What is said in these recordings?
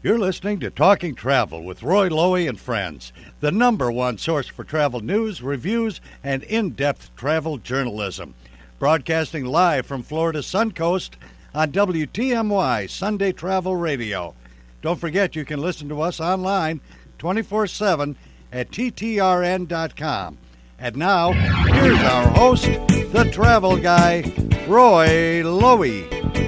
You're listening to Talking Travel with Roy Lowy and Friends, the #1 source for travel news, reviews, and in-depth travel journalism. Broadcasting live from Florida's Suncoast on WTMY Sunday Travel Radio. Don't forget you can listen to us online 24/7 at TTRN.com. And now, here's our host, the travel guy, Roy Lowy.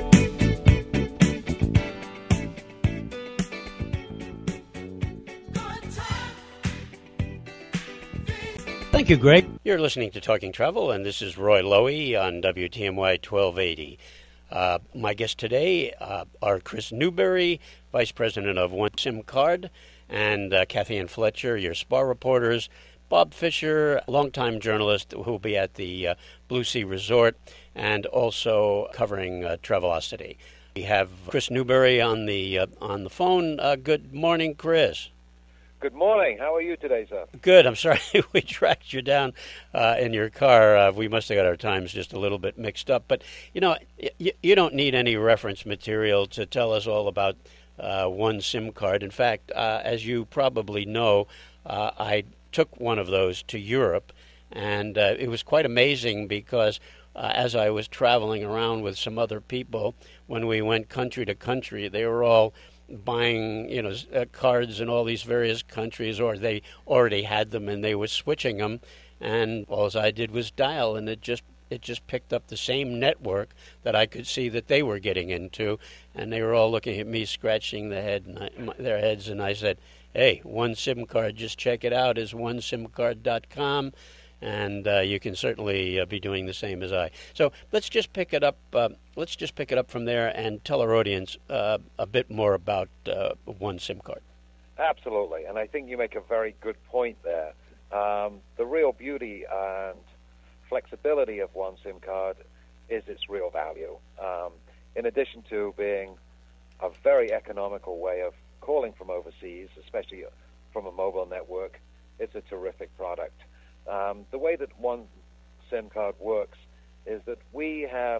Thank you, Greg. You're listening to Talking Travel, and this is Roy Lowy on WTMY 1280. My guests today are Chris Newberry, Vice President of One SIM Card, and Kathy Ann Fletcher, your spa reporters, Bob Fisher, longtime journalist who will be at the Blue Sea Resort, and also covering Travelocity. We have Chris Newberry on the phone. Good morning, Chris. Good morning. How are you today, sir? Good. I'm sorry we tracked you down in your car. We must have got our times just a little bit mixed up. But, you know, you don't need any reference material to tell us all about One SIM Card. In fact, as you probably know, I took one of those to Europe, and it was quite amazing because as I was traveling around with some other people, when we went country to country, they were all buying, cards in all these various countries, or they already had them and they were switching them, and all I did was dial, and it just picked up the same network that I could see that they were getting into, and they were all looking at me, scratching their heads, and I said, "Hey, One SIM Card, just check it out. It's onesimcard.com." And you can certainly be doing the same as I. So let's just pick it up. From there and tell our audience a bit more about One SIM Card. Absolutely, and I think you make a very good point there. The real beauty and flexibility of One SIM Card is its real value. In addition to being a very economical way of calling from overseas, especially from a mobile network, it's a terrific product. The way that One SIM Card works is that we have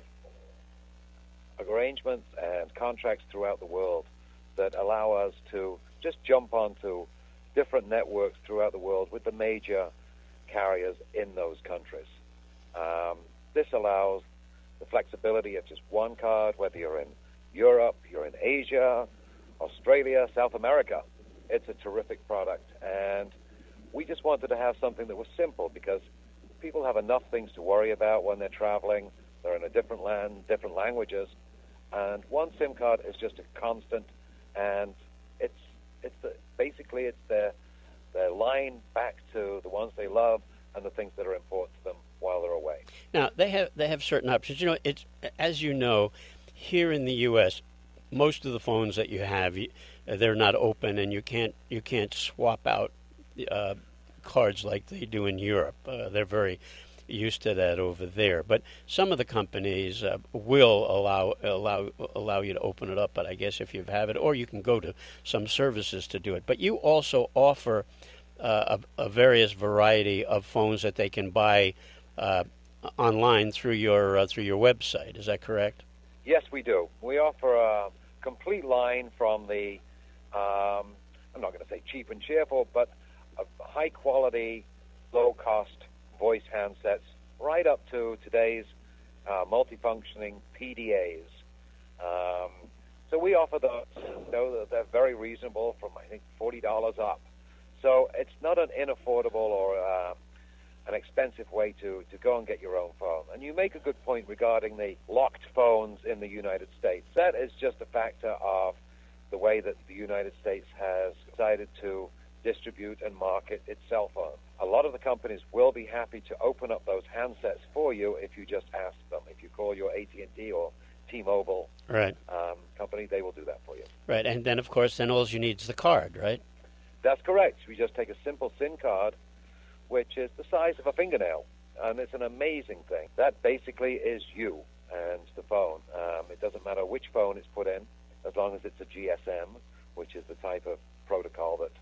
arrangements and contracts throughout the world that allow us to just jump onto different networks throughout the world with the major carriers in those countries. This allows the flexibility of just one card, whether you're in Europe, you're in Asia, Australia, South America. It's a terrific product, and we just wanted to have something that was simple because people have enough things to worry about when they're traveling. They're in a different land, different languages, and One SIM Card is just a constant, and basically their line back to the ones they love and the things that are important to them while they're away. Now they have certain options. It's, as you know, here in the U.S., most of the phones that you have, they're not open, and you can't swap out cards like they do in Europe. They're very used to that over there. But some of the companies will allow you to open it up. But I guess if you have it, or you can go to some services to do it. But you also offer a various variety of phones that they can buy online through your website. Is that correct? Yes, we do. We offer a complete line from the I'm not going to say cheap and cheerful, but high-quality, low-cost voice handsets, right up to today's multifunctioning PDAs. So we offer those. They're very reasonable, from I think $40 up. So it's not an inaffordable or an expensive way to go and get your own phone. And you make a good point regarding the locked phones in the United States. That is just a factor of the way that the United States has decided to distribute and market its cell phone. A lot of the companies will be happy to open up those handsets for you if you just ask them. If you call your AT&T or T-Mobile company, they will do that for you. Right, and then, of course, all you need is the card, right? That's correct. We just take a simple SIM card, which is the size of a fingernail, and it's an amazing thing. That basically is you and the phone. It doesn't matter which phone it's put in, as long as it's a GSM, which is the type of protocol that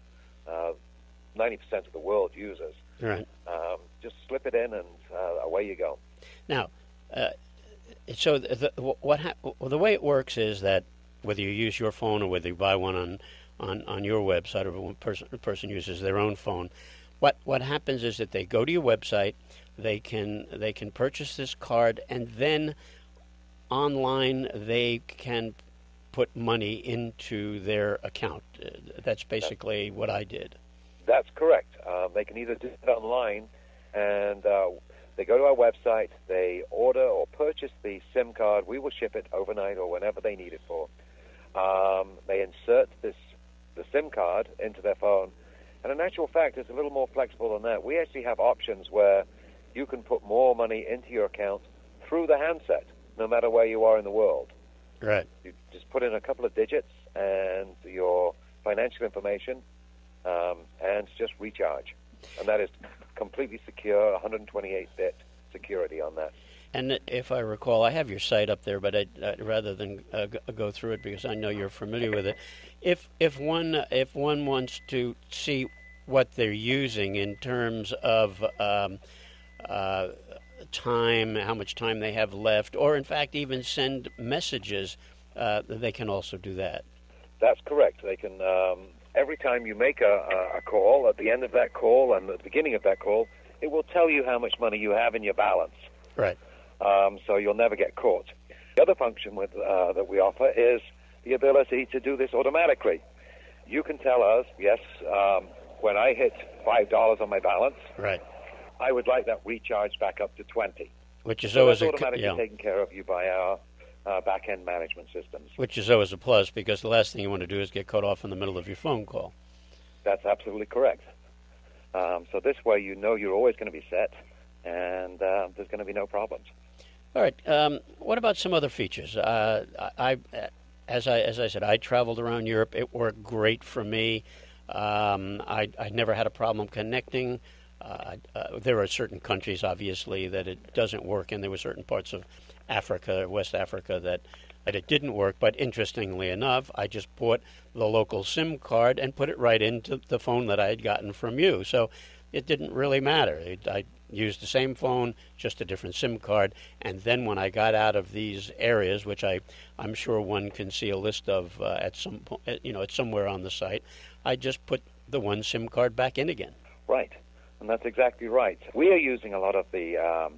90% of the world uses. Right. Just slip it in, and away you go. Now, so the way it works is that whether you use your phone or whether you buy one on your website, or a person uses their own phone. What happens is that they go to your website, they can purchase this card, and then online they can put money into their account. That's basically what I did. That's correct. They can either do it online, and they go to our website, they order or purchase the SIM card. We will ship it overnight or whenever they need it for. They insert the SIM card into their phone, and in actual fact, it's a little more flexible than that. We actually have options where you can put more money into your account through the handset, no matter where you are in the world. Right. You just put in a couple of digits and your financial information, and just recharge. And that is completely secure, 128-bit security on that. And if I recall, I have your site up there, but rather than go through it, because I know you're familiar with it, if one wants to see what they're using in terms of time, how much time they have left, or in fact even send messages, they can also do that. That's correct. They can, every time you make a call, at the end of that call and at the beginning of that call, it will tell you how much money you have in your balance. Right. So you'll never get caught. The other function that we offer is the ability to do this automatically. You can tell us, yes, when I hit $5 on my balance, right, I would like that recharged back up to 20. Which is so always that's automatically taken care of you by our back-end management systems. Which is always a plus, because the last thing you want to do is get cut off in the middle of your phone call. That's absolutely correct. So this way you know you're always going to be set, and there's going to be no problems. All right. What about some other features? As I said, I traveled around Europe. It worked great for me. I never had a problem connecting. There are certain countries, obviously, that it doesn't work, and there were certain parts of Africa, West Africa, that it didn't work. But interestingly enough, I just bought the local SIM card and put it right into the phone that I had gotten from you. So it didn't really matter. I used the same phone, just a different SIM card. And then when I got out of these areas, which I'm sure one can see a list of at some point, it's somewhere on the site, I just put the one SIM card back in again. Right, and that's exactly right. We are using a lot of the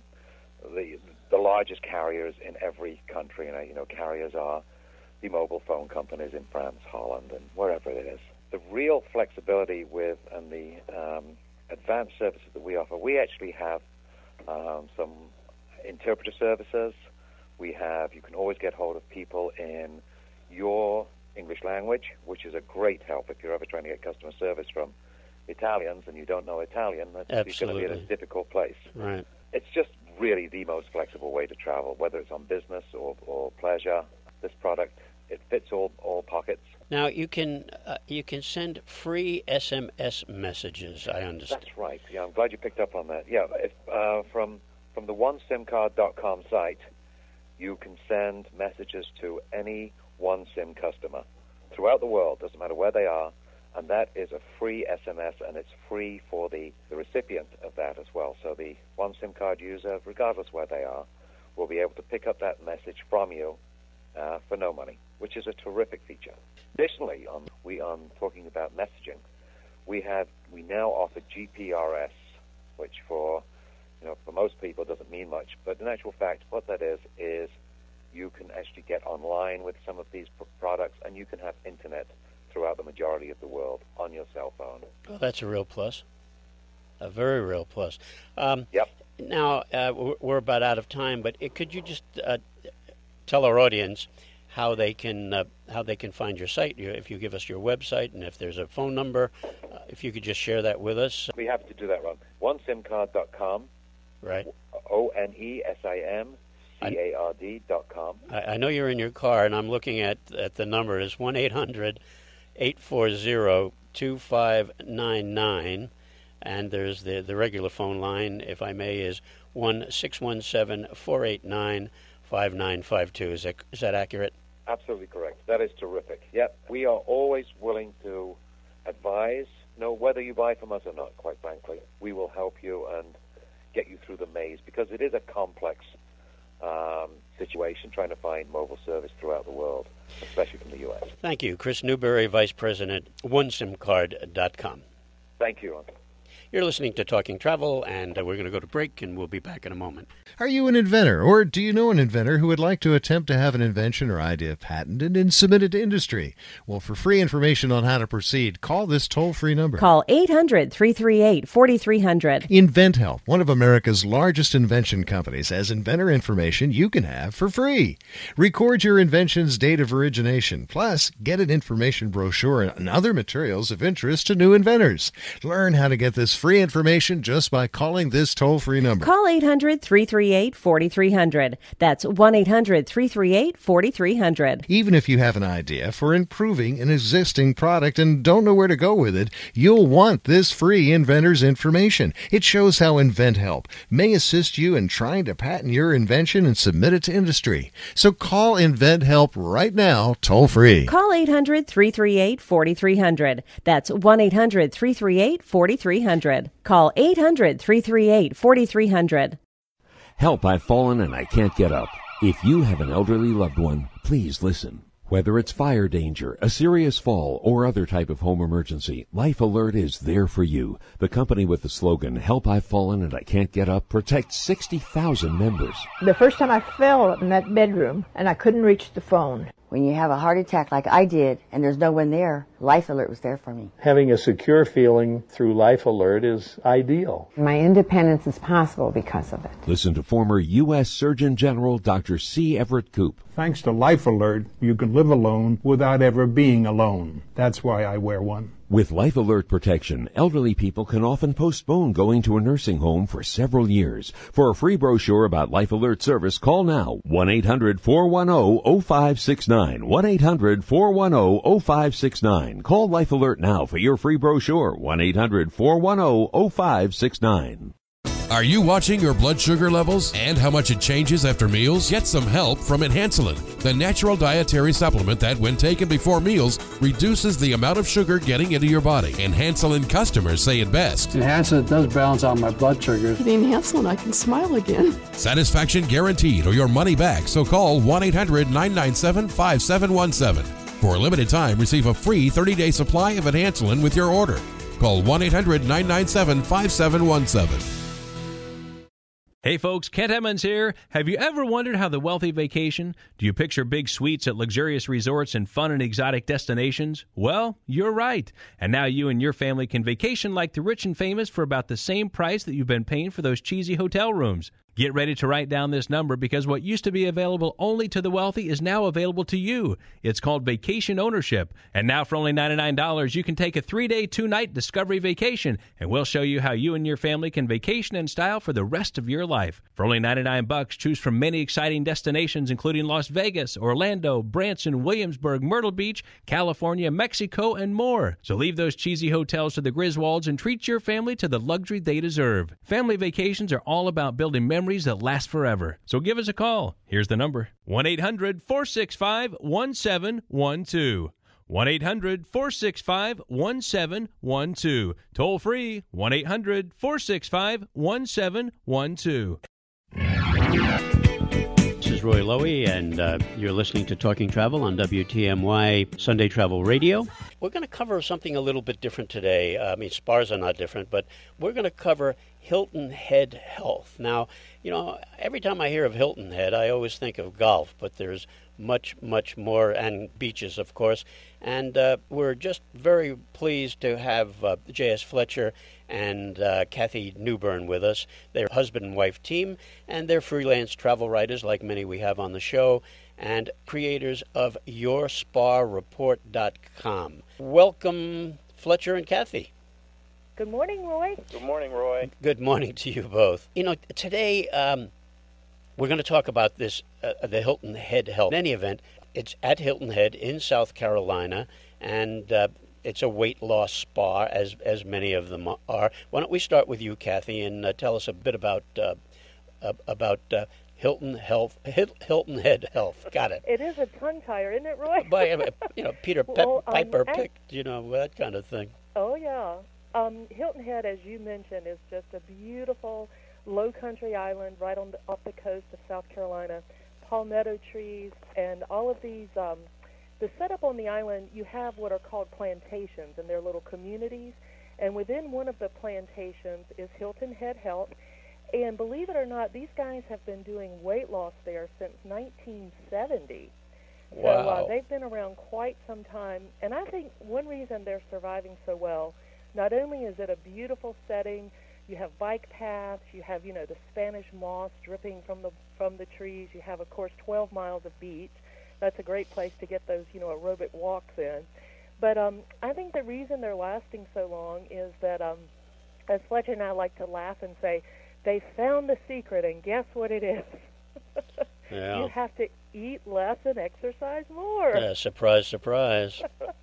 largest carriers in every country, and carriers are the mobile phone companies in France, Holland, and wherever it is. The real flexibility with and the advanced services that we offer, we actually have some interpreter services. You can always get hold of people in your English language, which is a great help if you're ever trying to get customer service from Italians and you don't know Italian. You're going to be in a difficult place. Right. It's just really the most flexible way to travel, whether it's on business or pleasure. This product, it fits all pockets. Now, you can send free SMS messages, I understand. That's right. Yeah, I'm glad you picked up on that. Yeah, from the onesimcard.com site, you can send messages to any OneSIM customer throughout the world, doesn't matter where they are, and that is a free SMS, and it's free for the recipient of that as well. So the OneSIM card user, regardless where they are, will be able to pick up that message from you for no money, which is a terrific feature. Additionally, on talking about messaging, we now offer GPRS, which for most people doesn't mean much, but in actual fact, what that is you can actually get online with some of these products, and you can have internet throughout the majority of the world on your cell phone. Well, that's a real plus, a very real plus. Yep. Now we're about out of time, but could you just tell our audience how they can find your site? If you give us your website and if there's a phone number, if you could just share that with us. I'd be happy to do that, Ron. OneSimCard.com. Right. OneSimCard.com. I know you're in your car, and I'm looking at the number. It's 1-800-840-2599, and there's the regular phone line, if I may, is 1-617-489-5952. Is that accurate? Absolutely correct. That is terrific. Yep. We are always willing to advise, whether you buy from us or not, quite frankly. We will help you and get you through the maze, because it is a complex situation trying to find mobile service throughout the world, especially from the U.S. Thank you. Chris Newberry, Vice President, OneSimCard.com. Thank you. You're listening to Talking Travel, and we're going to go to break, and we'll be back in a moment. Are you an inventor, or do you know an inventor who would like to attempt to have an invention or idea patented and submitted to industry? Well, for free information on how to proceed, call this toll-free number. Call 800-338-4300. InventHelp, one of America's largest invention companies, has inventor information you can have for free. Record your invention's date of origination, plus get an information brochure and other materials of interest to new inventors. Learn how to get this free information just by calling this toll-free number. Call 800-338-4300. That's 1-800-338-4300. Even if you have an idea for improving an existing product and don't know where to go with it, you'll want this free inventor's information. It shows how InventHelp may assist you in trying to patent your invention and submit it to industry. So call InventHelp right now, toll-free. Call 800-338-4300. That's 1-800-338-4300. Call 800-338-4300. Help, I've fallen and I can't get up. If you have an elderly loved one, please listen. Whether it's fire danger, a serious fall, or other type of home emergency, Life Alert is there for you. The company with the slogan, Help, I've fallen and I can't get up, protects 60,000 members. The first time I fell in that bedroom and I couldn't reach the phone. When you have a heart attack like I did and there's no one there, Life Alert was there for me. Having a secure feeling through Life Alert is ideal. My independence is possible because of it. Listen to former U.S. Surgeon General Dr. C. Everett Koop. Thanks to Life Alert, you can live alone without ever being alone. That's why I wear one. With Life Alert protection, elderly people can often postpone going to a nursing home for several years. For a free brochure about Life Alert service, call now 1-800-410-0569. 1-800-410-0569. Call Life Alert now for your free brochure. 1-800-410-0569. Are you watching your blood sugar levels and how much it changes after meals? Get some help from Enhancelin, the natural dietary supplement that, when taken before meals, reduces the amount of sugar getting into your body. Enhancelin customers say it best. Enhancelin does balance out my blood sugar. With Enhancelin, I can smile again. Satisfaction guaranteed or your money back. So call 1-800-997-5717. For a limited time, receive a free 30-day supply of Enhancelin with your order. Call 1-800-997-5717. Hey folks, Kent Emmons here. Have you ever wondered how the wealthy vacation? Do you picture big suites at luxurious resorts and fun and exotic destinations? Well, you're right. And now you and your family can vacation like the rich and famous for about the same price that you've been paying for those cheesy hotel rooms. Get ready to write down this number because what used to be available only to the wealthy is now available to you. It's called vacation ownership. And now for only $99, you can take a 3-day, 2-night Discovery vacation, and we'll show you how you and your family can vacation in style for the rest of your life. For only $99, choose from many exciting destinations including Las Vegas, Orlando, Branson, Williamsburg, Myrtle Beach, California, Mexico, and more. So leave those cheesy hotels to the Griswolds and treat your family to the luxury they deserve. Family vacations are all about building memories that last forever. So give us a call. Here's the number. 1-800-465-1712. 1-800-465-1712. Toll free, 1-800-465-1712. This is Roy Lowy, and you're listening to Talking Travel on WTMY Sunday Travel Radio. We're going to cover something a little bit different today. I mean, spas are not different, but we're going to cover Hilton Head Health. Now, you know, every time I hear of Hilton Head, I always think of golf, but there's much, much more, and beaches, of course. And we're just very pleased to have J.S. Fletcher and Kathy Newbern with us. They're a husband and wife team, and they're freelance travel writers like many we have on the show, and creators of YourSpaReport.com. Welcome, Fletcher and Kathy. Good morning, Roy. Good morning, Roy. Good morning to you both. You know, today we're going to talk about this, the Hilton Head Health. In any event, it's at Hilton Head in South Carolina, and it's a weight loss spa, as many of them are. Why don't we start with you, Kathy, and tell us a bit about Hilton Head Health. Got it. It is a tongue tire, isn't it, Roy? By Peter Piper picked, that kind of thing. Oh yeah. Hilton Head, as you mentioned, is just a beautiful low country island right off the coast of South Carolina, palmetto trees, and all of these. The setup on the island, you have what are called plantations, and they're little communities. And within one of the plantations is Hilton Head Health. And believe it or not, these guys have been doing weight loss there since 1970. Wow. So they've been around quite some time. And I think one reason they're surviving so well, not only is it a beautiful setting, you have bike paths, you have, the Spanish moss dripping from the trees, you have, of course, 12 miles of beach. That's a great place to get those, aerobic walks in. But I think the reason they're lasting so long is that, as Fletcher and I like to laugh and say, they found the secret, and guess what it is? Yeah. You have to eat less and exercise more. Surprise, surprise.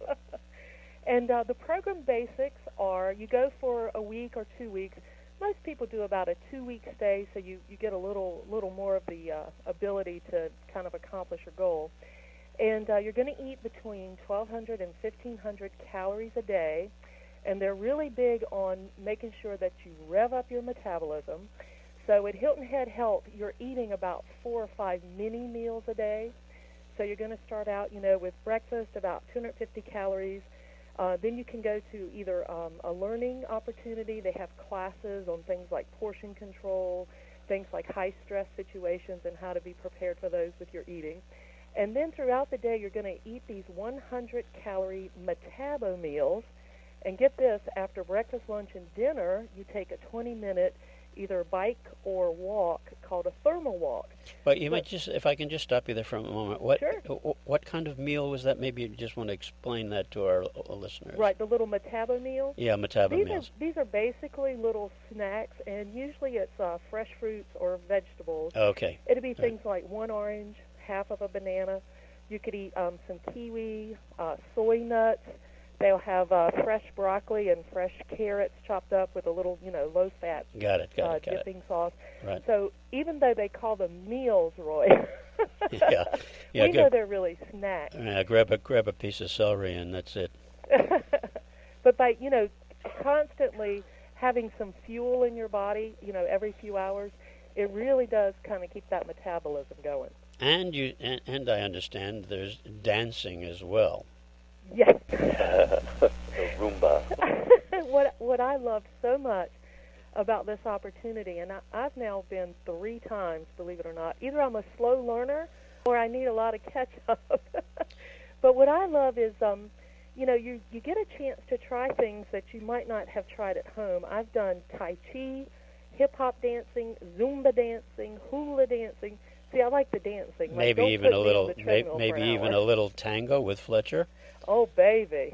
And the program basics are you go for a week or 2 weeks. Most people do about a 2-week stay, so you get a little more of the ability to kind of accomplish your goal. And you're going to eat between 1,200 and 1,500 calories a day, and they're really big on making sure that you rev up your metabolism. So at Hilton Head Health, you're eating about 4 or 5 mini meals a day. So you're going to start out, with breakfast, about 250 calories. Then you can go to either a learning opportunity. They have classes on things like portion control, things like high-stress situations and how to be prepared for those with your eating. And then throughout the day, you're going to eat these 100-calorie Metabo meals. And get this, after breakfast, lunch, and dinner, you take a 20-minute either bike or walk called a thermal walk. But you might just, if I can just stop you there for a moment. What kind of meal was that? Maybe you just want to explain that to our listeners. Right, the little Metabo meals. Yeah, Metabo meals. These are basically little snacks, and usually it's fresh fruits or vegetables. Okay. It'll be things like 1 orange, half of a banana. You could eat some kiwi, soy nuts. They'll have fresh broccoli and fresh carrots chopped up with a little, low-fat dipping sauce. Right. So even though they call them meals, Roy, we know they're really snacks. Yeah, grab a piece of celery and that's it. But by, constantly having some fuel in your body, every few hours, it really does kind of keep that metabolism going. And and I understand there's dancing as well. Yes. Roomba. What I love so much about this opportunity, and I've now been 3 times, believe it or not. Either I'm a slow learner or I need a lot of catch-up. But what I love is, you get a chance to try things that you might not have tried at home. I've done Tai Chi, hip-hop dancing, Zumba dancing, hula dancing. See, I like the dancing. Maybe even a little tango with Fletcher. Oh, baby.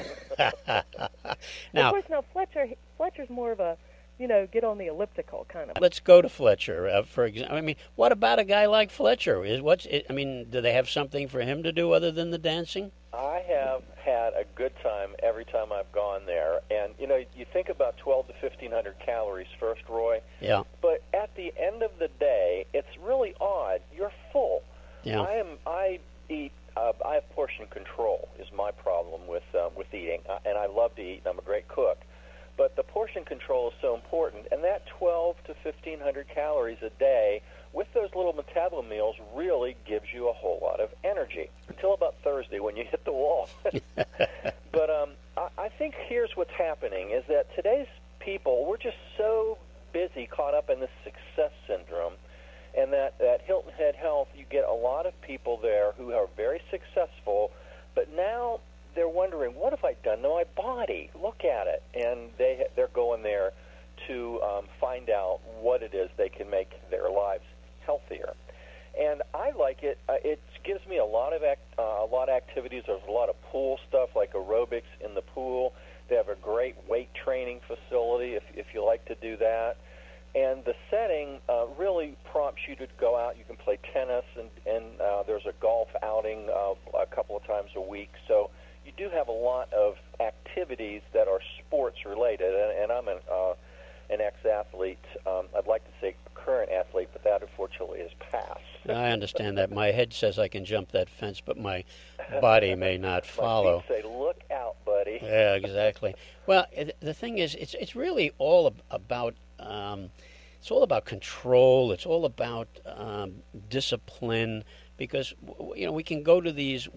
Now, of course, Fletcher's more of a, get on the elliptical kind of. Let's go to Fletcher, for example. I mean, what about a guy like Fletcher? Do they have something for him to do other than the dancing? I have had a good time every time I've gone there. And, you think about 1,200 to 1,500 calories first, Roy. Yeah. But at the end of the day, it's really odd. You're full. Yeah. I have portion control is my problem with eating, and I love to eat, and I'm a great cook. But the portion control is so important, and that 1,200 to 1,500 calories a day with those little Metabo meals really gives you a whole lot of energy until about Thursday when you hit the wall. But I think here's what's happening is that today's people, we're just so busy, caught up in this success syndrome, and that at Hilton Head Health, you get a lot of people there who are very successful, but now they're wondering, what have I done to my body? Look at it. And they're going there to find out what it is they can make their lives healthier. And I like it. It gives me a lot of activities. There's a lot of pool stuff like aerobics in the pool. They have a great weight training facility if you like to do that. And the setting really prompts you to go out. You can play tennis, and there's a golf outing a couple of times a week. So you do have a lot of activities that are sports-related. And I'm an ex-athlete. I'd like to say current athlete, but that unfortunately is past. I understand that. My head says I can jump that fence, but my body may not follow. My feet say, look out, buddy. Yeah, exactly. Well, the thing is, it's really all about it's all about control. It's all about discipline, because we can go to these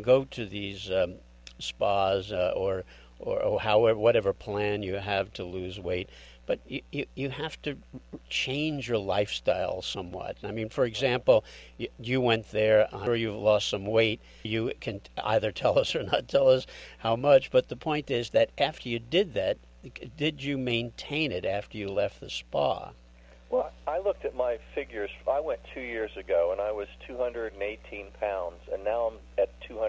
spas or however, whatever plan you have to lose weight, but you have to change your lifestyle somewhat. I mean, for example, you went there, I'm sure you've lost some weight. You can either tell us or not tell us how much, but the point is that after you did that, did you maintain it after you left the spa? Well, I looked at my figures. I went 2 years ago, and I was 218 pounds, and now I'm at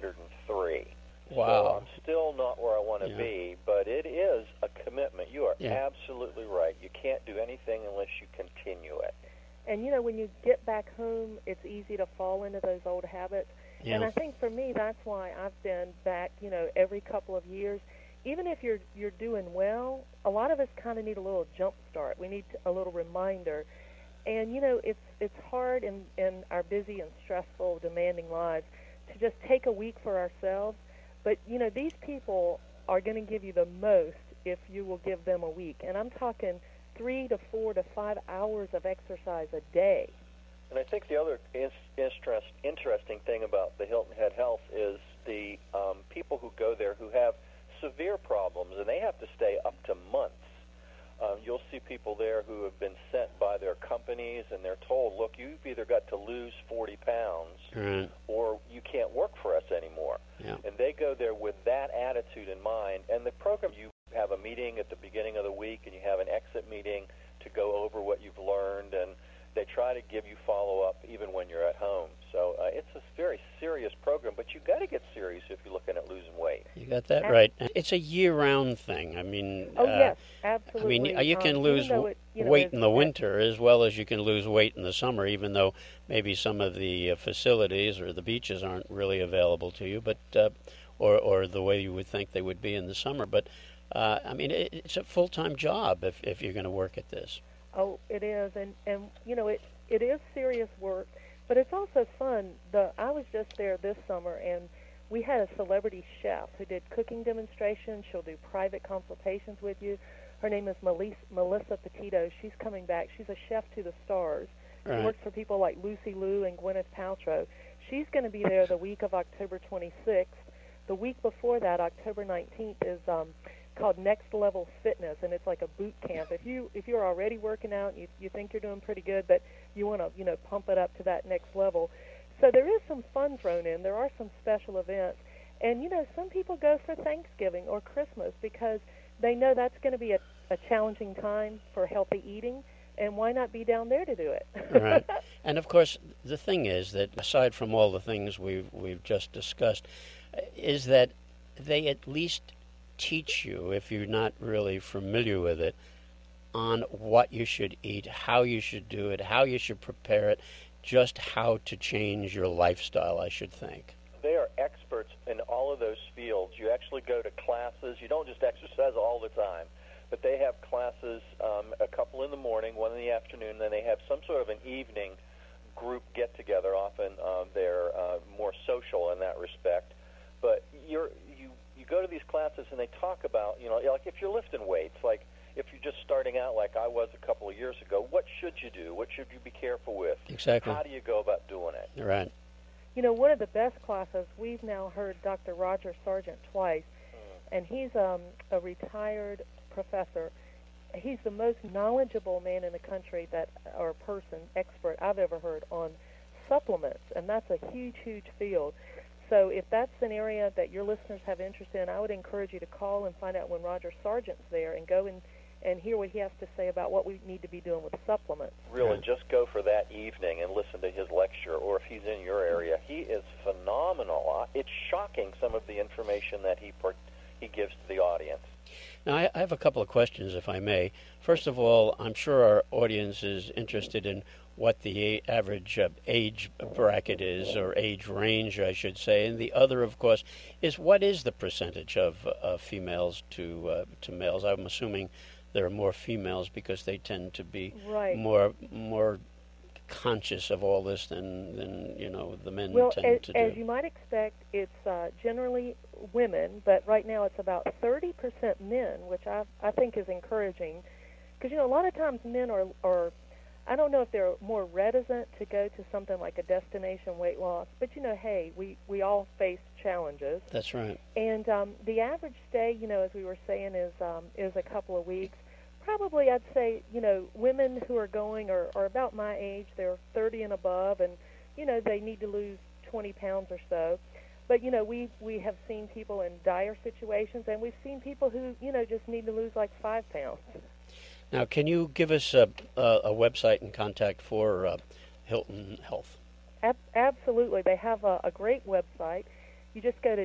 203. Wow. So I'm still not where I want to be, but it is a commitment. You are absolutely right. You can't do anything unless you continue it. And, when you get back home, it's easy to fall into those old habits. Yeah. And I think for me, that's why I've been back, every couple of years. Even if you're doing well, a lot of us kind of need a little jump start. We need a little reminder. And, it's hard in our busy and stressful, demanding lives to just take a week for ourselves. But, these people are going to give you the most if you will give them a week. And I'm talking 3 to 4 to 5 hours of exercise a day. And I think the other interesting thing about the Hilton Head Health is the people who go there who have severe problems, and they have to stay up to months. You'll see people there who have been sent by their companies, and they're told, look, you've either got to lose 40 pounds or you can't work for us anymore. Yeah. And they go there with that attitude in mind. And the program, you have a meeting at the beginning of the week, and you have an exit meeting to go over what you've learned, and they try to give you follow-up even when you're at home. So it's a very serious program, but you've got to get serious if you're looking at losing weight. You got that right. It's a year-round thing. I mean, yes, absolutely. I mean, you can lose weight in the winter as well as you can lose weight in the summer, even though maybe some of the facilities or the beaches aren't really available to you, but or the way you would think they would be in the summer. But I mean, it's a full-time job if you're going to work at this. Oh, it is, and it is serious work, but it's also fun. I was just there this summer, and we had a celebrity chef who did cooking demonstrations. She'll do private consultations with you. Her name is Melissa Petito. She's coming back. She's a chef to the stars. She works for people like Lucy Liu and Gwyneth Paltrow. She's going to be there the week of October 26th. The week before that, October 19th, is called Next Level Fitness, and it's like a boot camp. If you're already working out, you think you're doing pretty good, but you want to pump it up to that next level. So there is some fun thrown in. There are some special events, and some people go for Thanksgiving or Christmas because they know that's going to be a challenging time for healthy eating, and why not be down there to do it? Right. And of course, the thing is that aside from all the things we've just discussed, is that they at least teach you, if you're not really familiar with it, on what you should eat, how you should do it, how you should prepare it, just how to change your lifestyle, I should think. They are experts in all of those fields. You actually go to classes. You don't just exercise all the time, but they have classes, a couple in the morning, one in the afternoon, then they have some sort of an evening group get-together. Often they're more social in that respect. But you go to these classes and they talk about, like if you're lifting weights, like if you're just starting out like I was a couple of years ago, what should you do? What should you be careful with? Exactly. How do you go about doing it? Right. One of the best classes, we've now heard Dr. Roger Sargent twice, and he's a retired professor. He's the most knowledgeable man in the country or person, expert I've ever heard on supplements, and that's a huge, huge field. So if that's an area that your listeners have interest in, I would encourage you to call and find out when Roger Sargent's there and go and hear what he has to say about what we need to be doing with supplements. Really, just go for that evening and listen to his lecture, or if he's in your area. He is phenomenal. It's shocking, some of the information that he gives to the audience. Now, I have a couple of questions, if I may. First of all, I'm sure our audience is interested in what the average age bracket is, or age range, I should say. And the other, of course, is what is the percentage of females to males? I'm assuming there are more females because they tend to be more conscious of all this than the men tend to do. As you might expect, it's generally women, but right now it's about 30% men, which I think is encouraging, because a lot of times men are I don't know if they're more reticent to go to something like a destination weight loss, but, hey, we all face challenges. That's right. And the average stay, as we were saying, is a couple of weeks. Probably, I'd say, women who are going are about my age. They're 30 and above, and, they need to lose 20 pounds or so. But, we have seen people in dire situations, and we've seen people who, just need to lose like 5 pounds. Now, can you give us a website and contact for Hilton Health? Absolutely. They have a great website. You just go to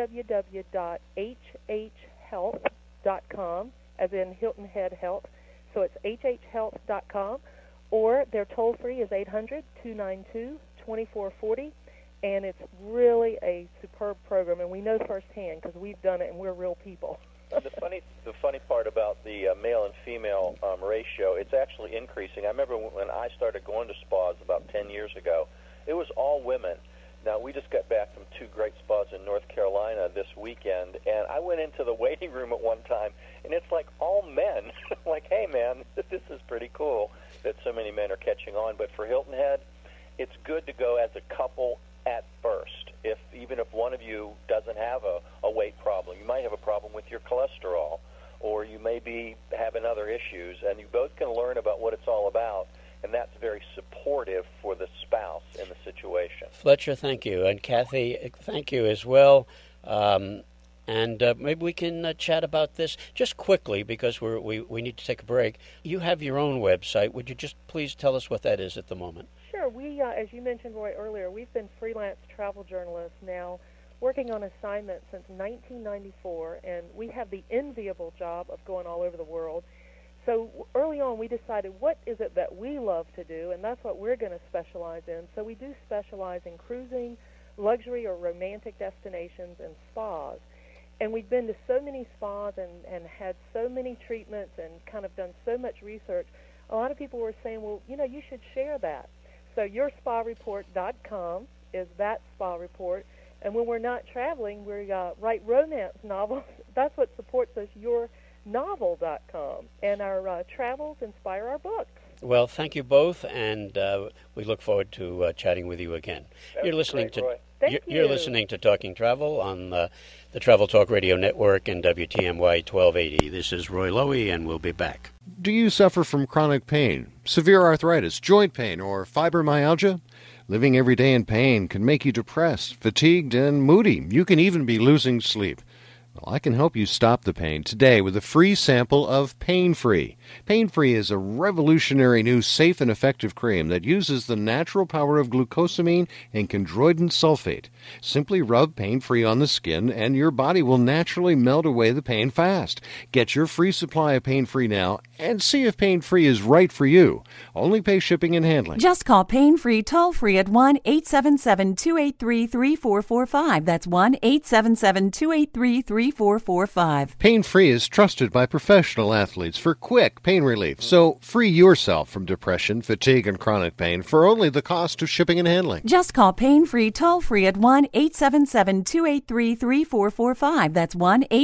www.hhhealth.com, as in Hilton Head Health. So it's hhhealth.com, or their toll-free is 800-292-2440, and it's really a superb program, and we know firsthand because we've done it and we're real people. The funny part about the male and female ratio, it's actually increasing. I remember when I started going to spas about 10 years ago, it was all women. Now, we just got back from 2 great spas in North Carolina this weekend, and I went into the waiting room at one time, and it's like all men. Like, hey, man, this is pretty cool that so many men are catching on. But for Hilton Head, it's good to go as a couple at first. Even if one of you doesn't have a weight problem, you might have a problem with your cholesterol, or you may be having other issues, and you both can learn about what it's all about, and that's very supportive for the spouse in the situation. Fletcher, thank you, and Kathy, thank you as well. And maybe we can chat about this just quickly because we need to take a break. You have your own website. Would you just please tell us what that is at the moment? Sure. We, as you mentioned, Roy, earlier, we've been freelance travel journalists now working on assignment since 1994, and we have the enviable job of going all over the world. So early on, we decided what is it that we love to do, and that's what we're going to specialize in. So we do specialize in cruising, luxury or romantic destinations, and spas. And we've been to so many spas and had so many treatments and kind of done so much research. A lot of people were saying, well, you should share that. So YourSpaReport.com is that spa report. And when we're not traveling, we write romance novels. That's what supports us, YourNovel.com. And our travels inspire our books. Well, thank you both, and we look forward to chatting with you again. You're listening to You're listening to Talking Travel on the Travel Talk Radio Network and WTMY 1280. This is Roy Lowy, and we'll be back. Do you suffer from chronic pain, severe arthritis, joint pain, or fibromyalgia? Living every day in pain can make you depressed, fatigued, and moody. You can even be losing sleep. Well, I can help you stop the pain today with a free sample of Pain Free. Pain Free is a revolutionary new safe and effective cream that uses the natural power of glucosamine and chondroitin sulfate. Simply rub Pain Free on the skin and your body will naturally melt away the pain fast. Get your free supply of Pain Free now and see if Pain Free is right for you. Only pay shipping and handling. Just call Pain Free toll free at 1-877-283-3445. That's 1-877-283-3445. Pain Free is trusted by professional athletes for quick pain relief. So free yourself from depression, fatigue, and chronic pain for only the cost of shipping and handling. Just call Pain Free toll free at 1-877-283-3445. That's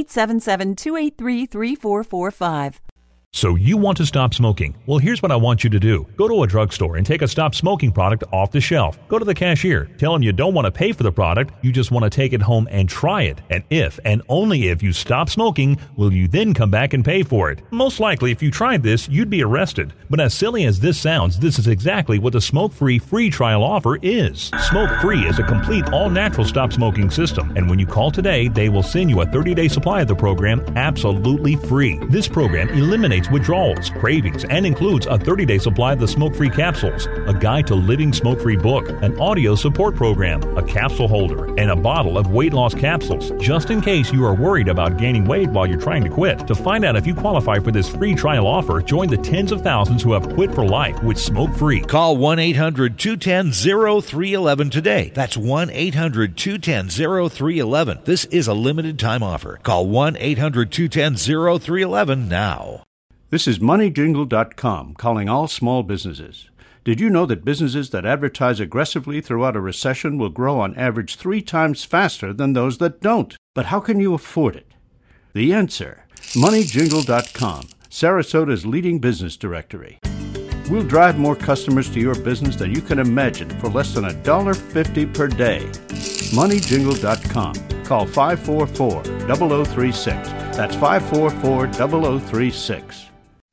1-877-283-3445. So you want to stop smoking? Well, here's what I want you to do. Go to a drugstore and take a stop smoking product off the shelf. Go to the cashier. Tell him you don't want to pay for the product. You just want to take it home and try it. And if, and only if, you stop smoking, will you then come back and pay for it. Most likely, if you tried this, you'd be arrested. But as silly as this sounds, this is exactly what the Smoke-Free free trial offer is. Smoke-Free is a complete all-natural stop smoking system. And when you call today, they will send you a 30-day supply of the program absolutely free. This program eliminates withdrawals, cravings, and includes a 30-day supply of the smoke-free capsules, a guide to living smoke-free book, an audio support program, a capsule holder, and a bottle of weight loss capsules, just in case you are worried about gaining weight while you're trying to quit. To find out if you qualify for this free trial offer, join the tens of thousands who have quit for life with Smoke-Free. Call 1-800-210-0311 today. That's 1-800-210-0311. This is a limited time offer. Call 1-800-210-0311 now. This is MoneyJingle.com, calling all small businesses. Did you know that businesses that advertise aggressively throughout a recession will grow on average 3 times faster than those that don't? But how can you afford it? The answer, MoneyJingle.com, Sarasota's leading business directory. We'll drive more customers to your business than you can imagine for less than $1.50 per day. MoneyJingle.com. Call 544-0036. That's 544-0036.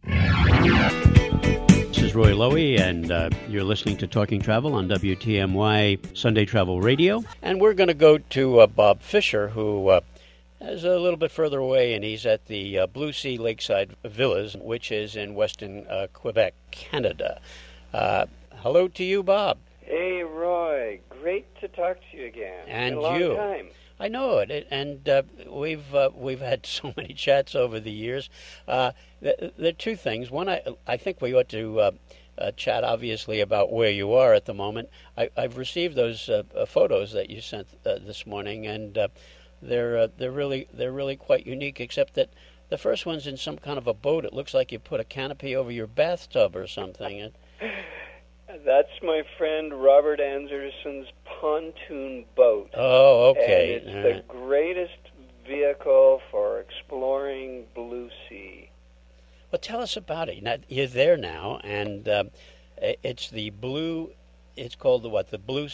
This is Roy Lowy, and you're listening to Talking Travel on WTMY Sunday Travel Radio. And we're going to go to Bob Fisher, who is a little bit further away, and he's at the Blue Sea Lakeside Villas, which is in Western Quebec, Canada. Hello to you, Bob. Hey, Roy. Great to talk to you again. And been a long you. Time. I know it, and we've had so many chats over the years. There are two things. One, I think we ought to chat obviously about where you are at the moment. I've received those photos that you sent this morning, and they're really quite unique. Except that the first one's in some kind of a boat. It looks like you put a canopy over your bathtub or something. That's my friend Robert Anderson's pontoon boat. Oh, okay. And it's the greatest vehicle for exploring Blue Sea. Well, tell us about it. Now, you're there now, and it's the Blue. It's called the what? The Blue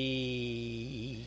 Sea.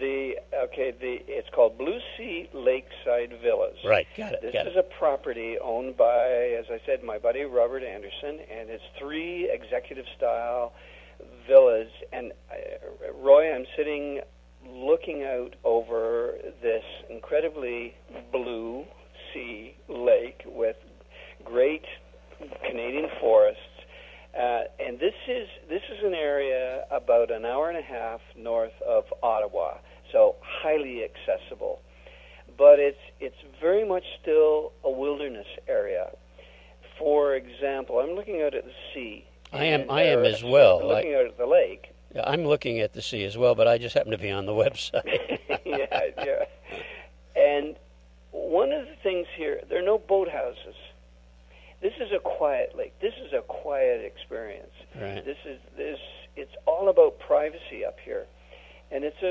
It's called Blue Sea Lakeside Villas. Right, got it. This is a property owned by, as I said, my buddy Robert Anderson, and it's 3 executive-style villas. And Roy, I'm sitting looking out over this incredibly blue sea lake with great Canadian forests. And this is an area about an hour and a half north of Ottawa, so highly accessible. But it's very much still a wilderness area. For example, I'm looking out at the sea. I am as well. Looking out at the lake. Yeah, I'm looking at the sea as well, but I just happen to be on the website. yeah. And one of the things here, there are no boathouses. This is a quiet lake. This is a quiet experience. Right. It's all about privacy up here, and it's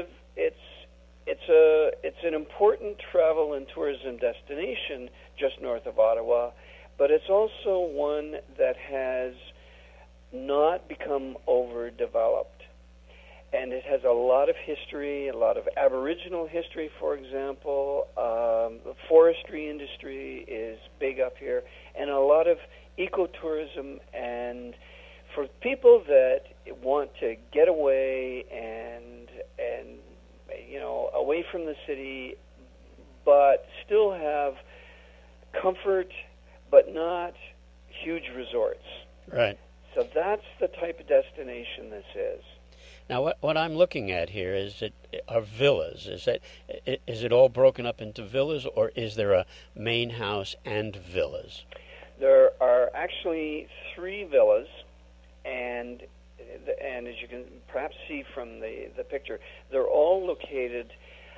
an important travel and tourism destination just north of Ottawa, but it's also one that has not become overdeveloped. And it has a lot of history, a lot of Aboriginal history, for example. The forestry industry is big up here, and a lot of ecotourism. And for people that want to get away and away from the city, but still have comfort, but not huge resorts. Right. So that's the type of destination this is. Now, what I'm looking at here are villas. Is it all broken up into villas, or is there a main house and villas? There are actually 3 villas, and as you can perhaps see from the picture, they're all located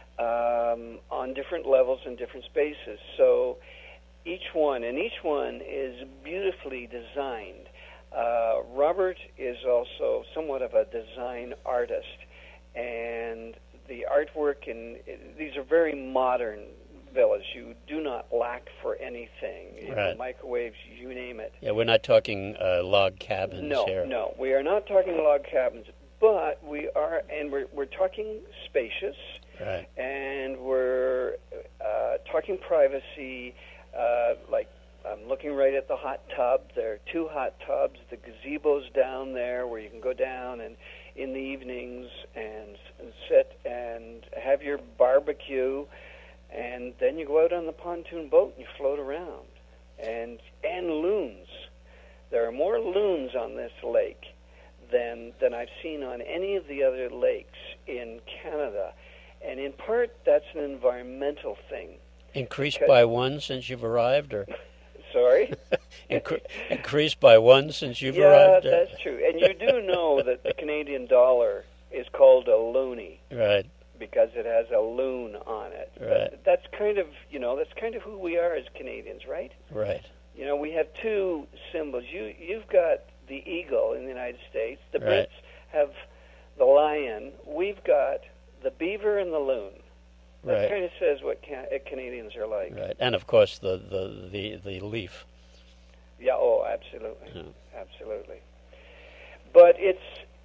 on different levels and different spaces. So each one is beautifully designed. Robert is also somewhat of a design artist, and the artwork these are very modern villas. You do not lack for anything. Right. Microwaves, you name it. Yeah, we're not talking log cabins here. No, we are not talking log cabins, but we are, and we're talking spacious, right? And we're talking privacy, like. I'm looking right at the hot tub. There are 2 hot tubs. The gazebo's down there where you can go down and in the evenings and sit and have your barbecue, and then you go out on the pontoon boat and you float around. And loons. There are more loons on this lake than I've seen on any of the other lakes in Canada. And in part, that's an environmental thing. Increased by 1 since you've arrived, or? Sorry? Increased by 1 since you've arrived? Yeah, that's true. And you do know that the Canadian dollar is called a loonie. Right. Because it has a loon on it. Right. That's kind of who we are as Canadians, right? Right. We have 2 symbols. You've got the eagle in the United States. The Brits have the lion. We've got the beaver and the loon. That kind of says what Canadians are like. Right, and of course the leaf. Yeah. Oh, absolutely, absolutely. But it's,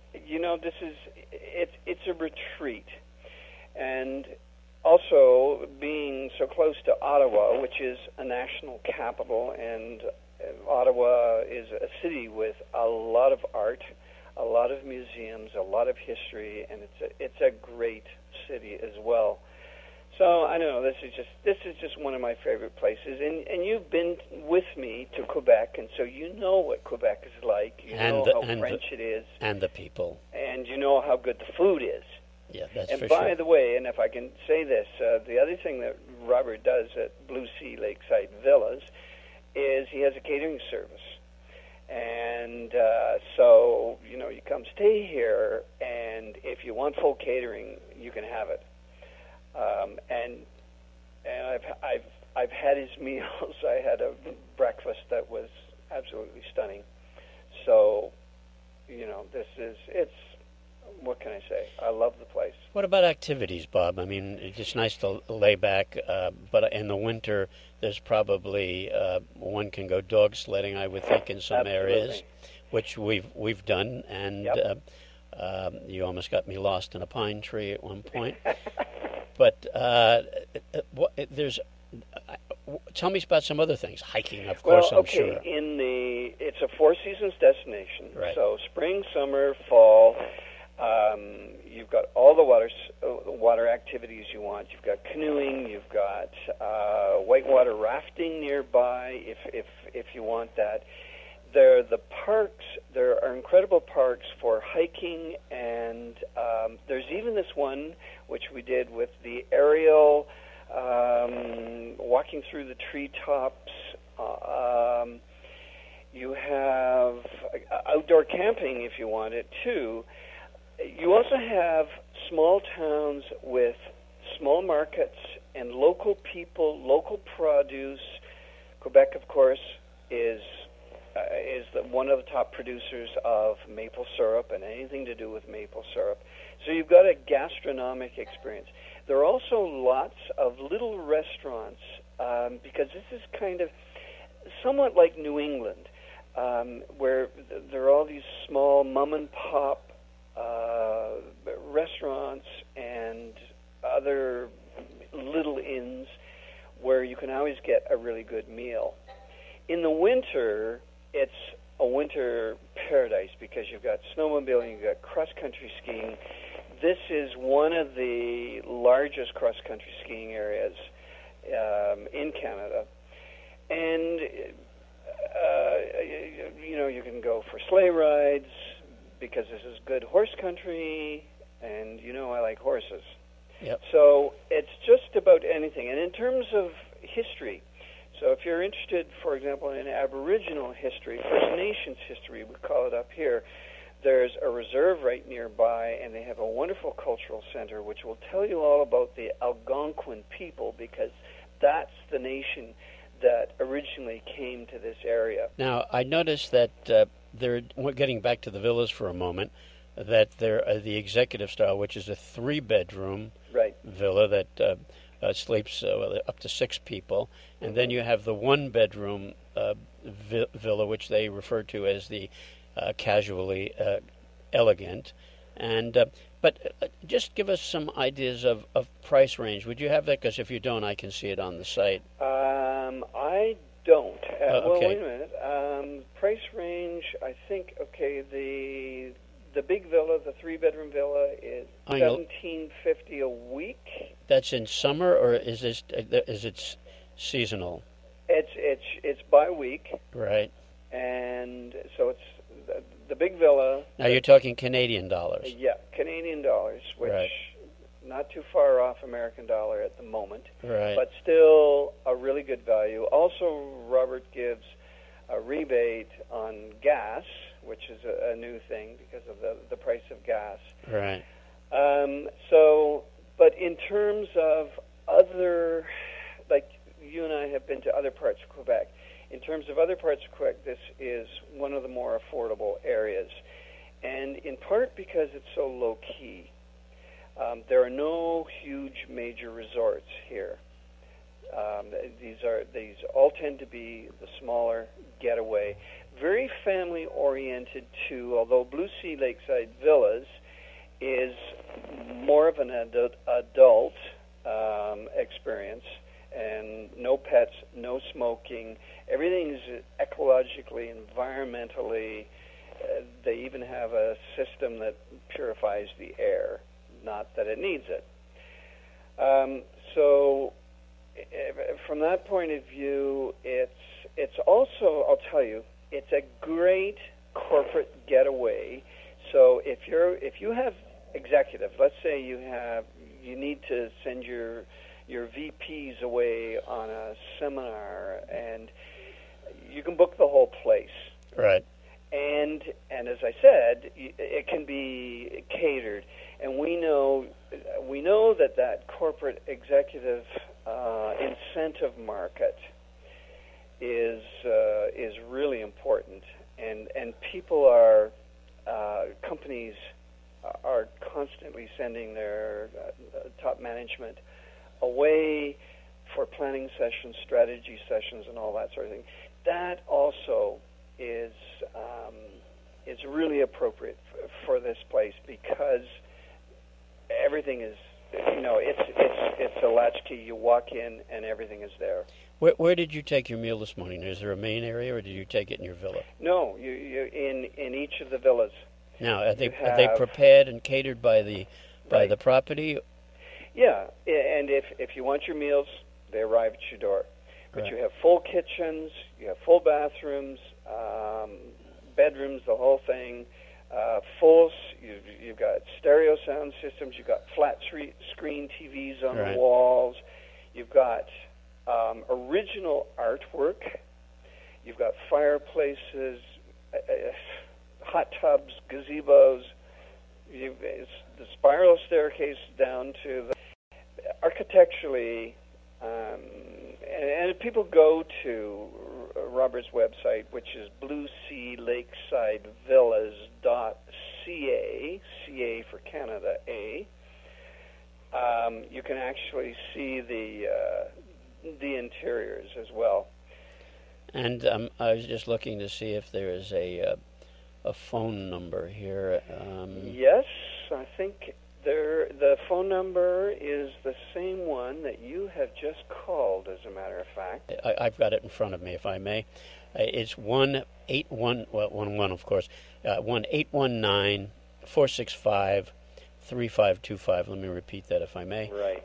it's a retreat. And also being so close to Ottawa, which is a national capital, and Ottawa is a city with a lot of art, a lot of museums, a lot of history, and it's a great city as well. So I don't know. This is just one of my favorite places, and you've been with me to Quebec, and so you know what Quebec is like. You know how French it is, and the people, and you know how good the food is. Yeah, that's and for by sure. the way, and if I can say this, the other thing that Robert does at Blue Sea Lakeside Villas is he has a catering service. And so, you come stay here, and if you want full catering, you can have it. And I've had his meals. I had a breakfast that was absolutely stunning. So, it's what can I say? I love the place. What about activities, Bob? I mean, it's just nice to lay back, but in the winter, there's probably one can go dog sledding, I would think, in some areas, which we've done, and you almost got me lost in a pine tree at one point. But tell me about some other things. Hiking, of course, I'm sure. It's a Four Seasons destination, right. So spring, summer, fall. You've got all the water activities you want. You've got canoeing. You've got whitewater rafting nearby, if you want that. There are the parks. There are incredible parks for hiking, and there's even this one which we did with the aerial, walking through the treetops. You have outdoor camping if you want it too. You also have small towns with small markets and local people, local produce. Quebec, of course, is one of the top producers of maple syrup and anything to do with maple syrup. So you've got a gastronomic experience. There are also lots of little restaurants because this is kind of somewhat like New England, where there are all these small mom-and-pop restaurants and other little inns where you can always get a really good meal. In the winter, it's a winter paradise because you've got snowmobiling, you've got cross-country skiing. This is one of the largest cross-country skiing areas in Canada. And, you can go for sleigh rides because this is good horse country, and I like horses. Yep. So it's just about anything. And in terms of history, so if you're interested, for example, in Aboriginal history, First Nations history, we call it up here, there's a reserve right nearby, and they have a wonderful cultural center which will tell you all about the Algonquin people because that's the nation that originally came to this area. Now, I noticed that we're getting back to the villas for a moment, that there are the executive style, which is a 3-bedroom villa that sleeps up to 6 people, and then you have the 1-bedroom villa, which they refer to as the casually elegant. And but just give us some ideas of price range. Would you have that? Because if you don't, I can see it on the site. I don't. Well, okay. Wait a minute. Price range, I think. Okay, the big villa, the 3-bedroom villa, is $1,750 a week. That's in summer, or is it seasonal? It's by week. Right. And so it's the big villa. Now you're talking Canadian dollars. Yeah, Canadian dollars, which not too far off American dollar at the moment. Right. But still a really good value. Also, Robert gives a rebate on gas, which is a new thing because of the price of gas. Right. But in terms of other, like you and I have been to other parts of Quebec. In terms of other parts of Quebec, this is one of the more affordable areas. And in part because it's so low-key. There are no huge major resorts here. These all tend to be the smaller getaway. very family-oriented too, although Blue Sea Lakeside Villas is more of an adult experience, and no pets, no smoking. Everything is ecologically, environmentally. They even have a system that purifies the air, not that it needs it. So from that point of view, it's also, I'll tell you, it's a great corporate getaway. So if you have executives, let's say you need to send your VPs away on a seminar, and you can book the whole place. Right. And as I said, it can be catered, and we know that corporate executive incentive market is really important, and people are companies are constantly sending their top management away for planning sessions, strategy sessions, and all that sort of thing. That also is really appropriate for this place, because everything is, it's a latchkey. You walk in and everything is there. Where did you take your meal this morning? Is there a main area, or did you take it in your villa? No, you in each of the villas. Now, are they prepared and catered by the property? Yeah, and if you want your meals, they arrive at your door. But you have full kitchens, you have full bathrooms, bedrooms, the whole thing. You've got stereo sound systems. You've got flat screen TVs on the walls. You've got original artwork. You've got fireplaces, hot tubs, gazebos. It's the spiral staircase down to the architecturally. And if people go to Robert's website, which is bluesealakesidevillas.ca, CA for Canada, A, you can actually see the interiors as well. And I was just looking to see if there is a phone number here. Yes, I think the phone number is the same one that you have just called, as a matter of fact. I've got it in front of me, if I may. It's 1-811, of course, 1-819-465-3525. Let me repeat that, if I may. Right.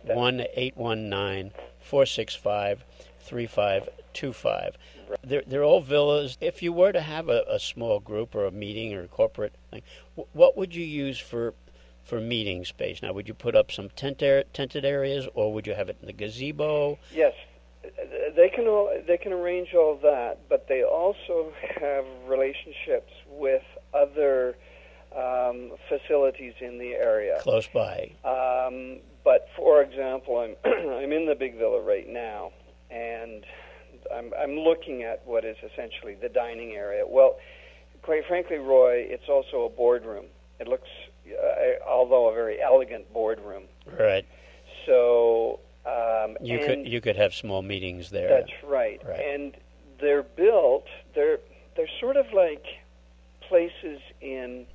1-819-465-3525. They're all villas. If you were to have a small group or a meeting or a corporate thing, what would you use for meeting space? Now, would you put up some tented areas, or would you have it in the gazebo? Yes, they can arrange all that, but they also have relationships with other facilities in the area close by. But for example, I'm in the big villa right now, and I'm looking at what is essentially the dining area. Well, quite frankly, Roy, it's also a boardroom. It looks, although a very elegant boardroom. Right. So you could have small meetings there. That's right. And they're built. They're sort of like places in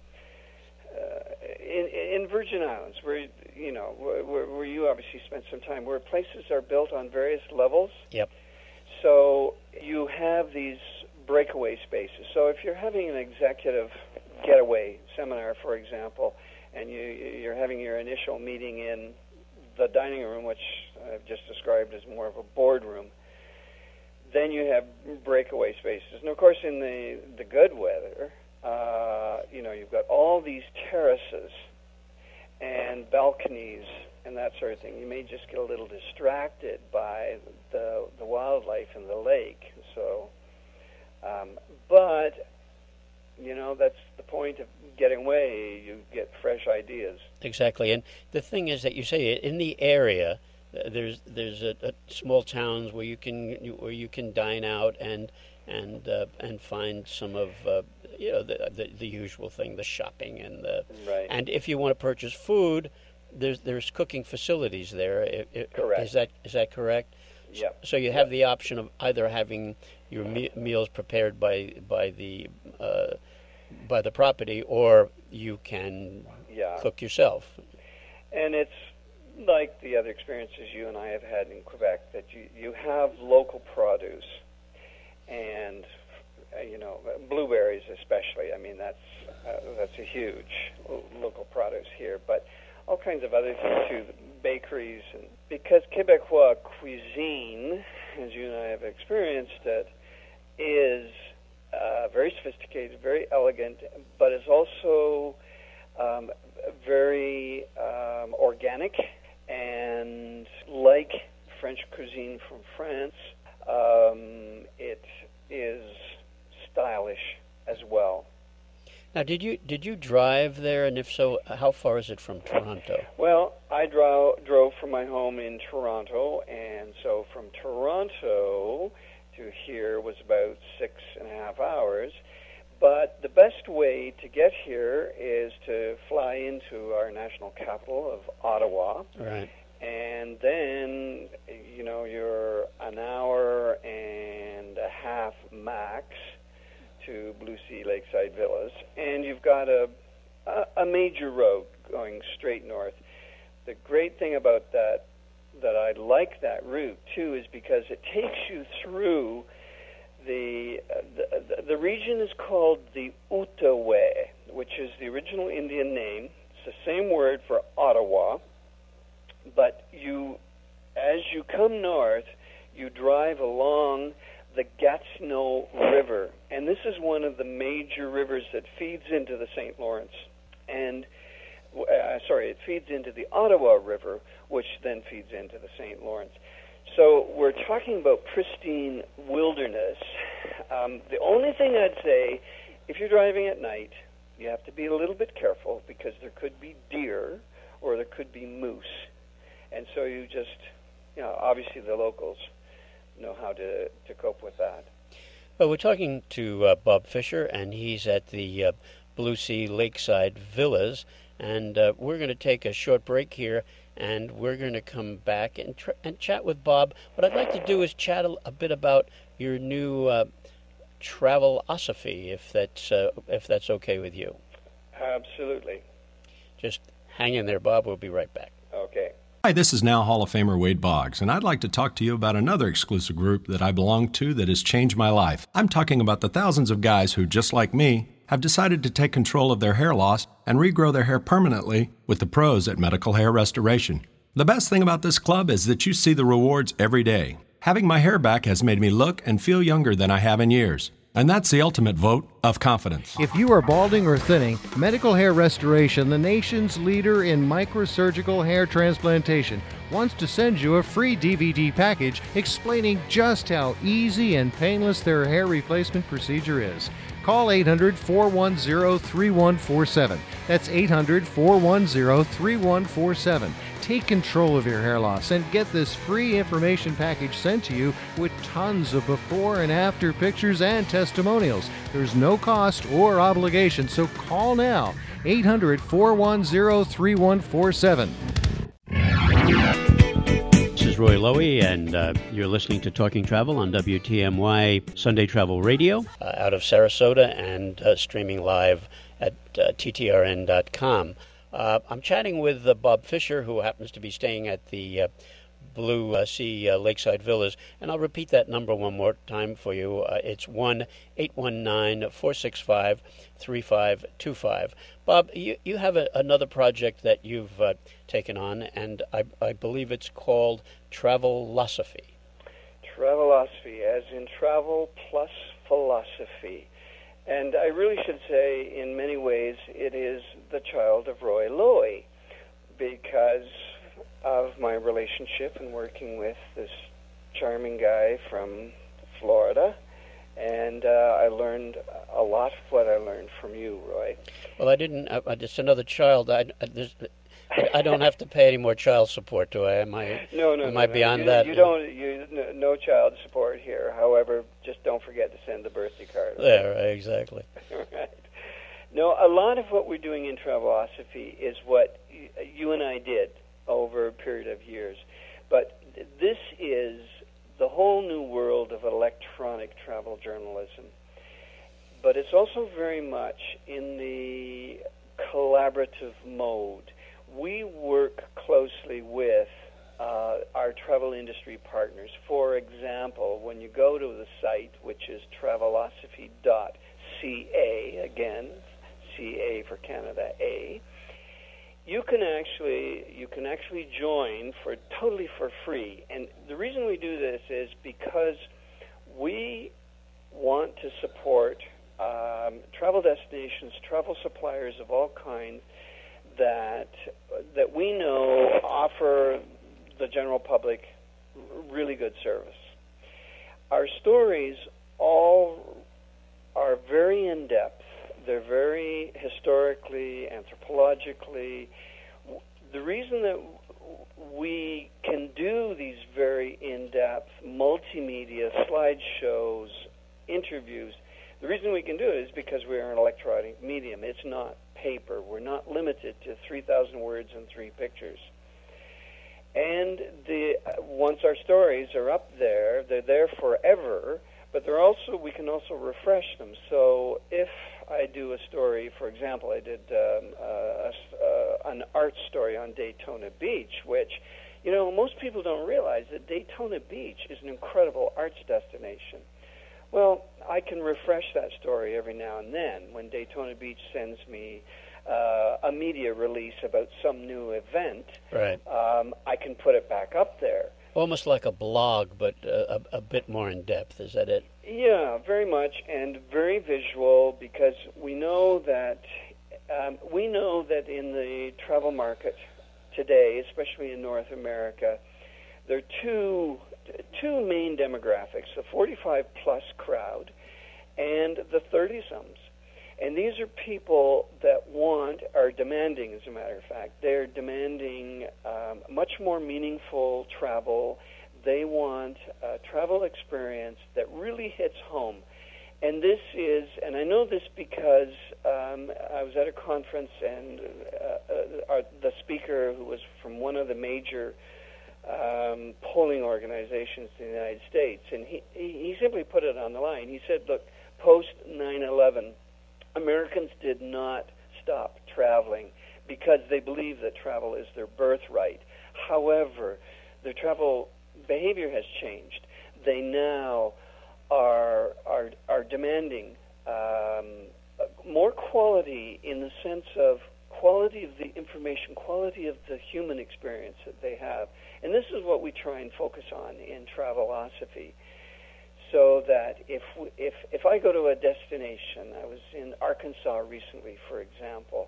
Virgin Islands, where where you obviously spent some time, where places are built on various levels. Yep. So you have these breakaway spaces. So if you're having an executive getaway seminar, for example, and you're having your initial meeting in the dining room, which I've just described as more of a boardroom, then you have breakaway spaces. And of course, in the good weather, you've got all these terraces and balconies and that sort of thing. You may just get a little distracted by the wildlife in the lake. So, but that's the point of getting away. You get fresh ideas. Exactly, and the thing is that you say in the area, there's a small towns where you can dine out and find some of the usual thing, the shopping and right. And if you want to purchase food, there's cooking facilities there. Correct. Is that correct? Yep. So you have the option of either having your meals prepared by the property, or you can cook yourself. And it's like the other experiences you and I have had in Quebec, that you have local produce, and blueberries especially. I mean, that's a huge local produce here, but all kinds of other things too, bakeries, and because Quebecois cuisine, as you and I have experienced it, is very sophisticated, very elegant, but is also very organic, and like French cuisine from France, it is stylish as well. Now, did you drive there, and if so, how far is it from Toronto? Well, I drove from my home in Toronto, and so from Toronto to here was about 6.5 hours. But the best way to get here is to fly into our national capital of Ottawa. Right. And then, you're an hour and a half max to Blue Sea Lakeside Villas. And you've got a major road going straight north. The great thing about that I like that route, too, is because it takes you through the region is called the Outaouais, which is the original Indian name. It's the same word for Ottawa, but as you come north, you drive along the Gatineau River, and this is one of the major rivers that feeds into the St. Lawrence, and it feeds into the Ottawa River, which then feeds into the St. Lawrence. So we're talking about pristine wilderness. The only thing I'd say, if you're driving at night, you have to be a little bit careful, because there could be deer or there could be moose. And so you just, obviously the locals know how to cope with that. Well, we're talking to Bob Fisher, and he's at the Blue Sea Lakeside Villas, and we're going to take a short break here, and we're going to come back and chat with Bob. What I'd like to do is chat a bit about your new Travelosophy, if that's okay with you. Absolutely. Just hang in there, Bob. We'll be right back. Okay. Hi, this is now Hall of Famer Wade Boggs, and I'd like to talk to you about another exclusive group that I belong to that has changed my life. I'm talking about the thousands of guys who, just like me, have decided to take control of their hair loss and regrow their hair permanently with the pros at Medical Hair Restoration. The best thing about this club is that you see the rewards every day. Having my hair back has made me look and feel younger than I have in years. And that's the ultimate vote of confidence. If you are balding or thinning, Medical Hair Restoration, the nation's leader in microsurgical hair transplantation, wants to send you a free DVD package explaining just how easy and painless their hair replacement procedure is. Call 800-410-3147. That's 800-410-3147. Take control of your hair loss and get this free information package sent to you with tons of before and after pictures and testimonials. There's no cost or obligation, so call now. 800-410-3147. This is Roy Lowy, and you're listening to Talking Travel on WTMY Sunday Travel Radio out of Sarasota, and streaming live at TTRN.com. I'm chatting with Bob Fisher, who happens to be staying at the Blue Sea Lakeside Villas, and I'll repeat that number one more time for you. It's 1-819-465-3525. Bob, you have another project that you've taken on, and I believe it's called Travelosophy. Travelosophy, as in travel plus philosophy. And I really should say, in many ways, it is the child of Roy Lowy, because of my relationship and working with this charming guy from Florida. And I learned a lot of what I learned from you, Roy. Well, I didn't. It's another child. I don't have to pay any more child support, do I? Am I? No. Am I beyond that? You don't. No child support here. However, just don't forget to send the birthday card. Okay? There, exactly. Right. No, a lot of what we're doing in Travelosophy is what you and I did over a period of years. But this is the whole new world of electronic travel journalism. But it's also very much in the collaborative mode. We work closely with our travel industry partners. For example, when you go to the site, which is travelosophy.ca, again, CA for Canada, A, you can actually join totally for free. And the reason we do this is because we want to support travel destinations, travel suppliers of all kinds that we know offer the general public really good service. Our stories all are very in-depth. They're very historically, anthropologically. The reason that we can do these very in-depth multimedia slideshows, interviews, the reason we can do it is because we're an electronic medium. It's not paper. We're not limited to 3,000 words and 3 pictures. And once our stories are up there, they're there forever, but we can also refresh them. So if I do a story, for example, I did an art story on Daytona Beach, which, most people don't realize that Daytona Beach is an incredible arts destination. Well, I can refresh that story every now and then when Daytona Beach sends me a media release about some new event. Right. I can put it back up there. Almost like a blog, but a bit more in depth. Is that it? Yeah, very much, and very visual, because we know that in the travel market today, especially in North America, there are two main demographics: the 45-plus crowd and the 30-somethings. And these are people that are demanding, as a matter of fact. They're demanding much more meaningful travel. They want a travel experience that really hits home. And I know this because I was at a conference, and the speaker, who was from one of the major polling organizations in the United States, and he simply put it on the line. He said, look, post 9/11, Americans did not stop traveling because they believe that travel is their birthright. However, their travel behavior has changed. They now are demanding more quality, in the sense of quality of the information, quality of the human experience that they have. And this is what we try and focus on in Travelosophy. So that if I go to a destination, I was in Arkansas recently, for example,